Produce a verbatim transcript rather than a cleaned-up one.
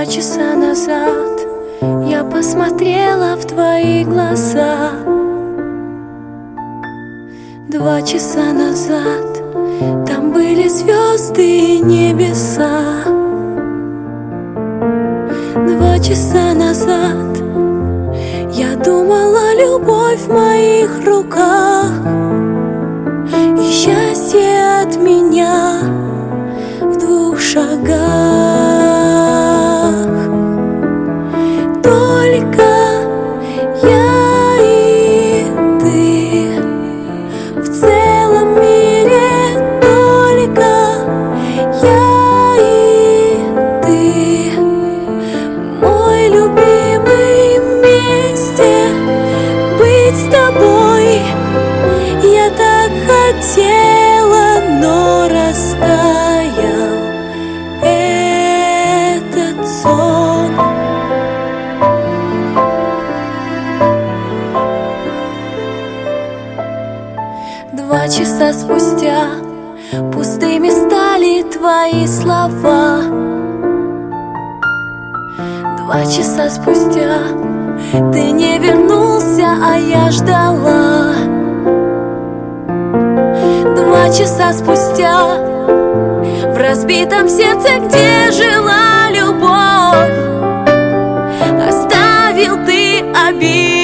часа назад я посмотрела в твои глаза. Два часа назад там были звезды и небеса. Два часа назад я думала, любовь в моих руках, и счастье от меня в двух шагах. Только я и ты в целом мире, только я и ты, мой любимый, вместе быть с тобой. Я так хотела, но растаял этот сон. Два часа спустя пустыми стали твои слова. Два часа спустя ты не вернулся, а я ждала. Два часа спустя в разбитом сердце, где жила любовь, оставил ты обиду.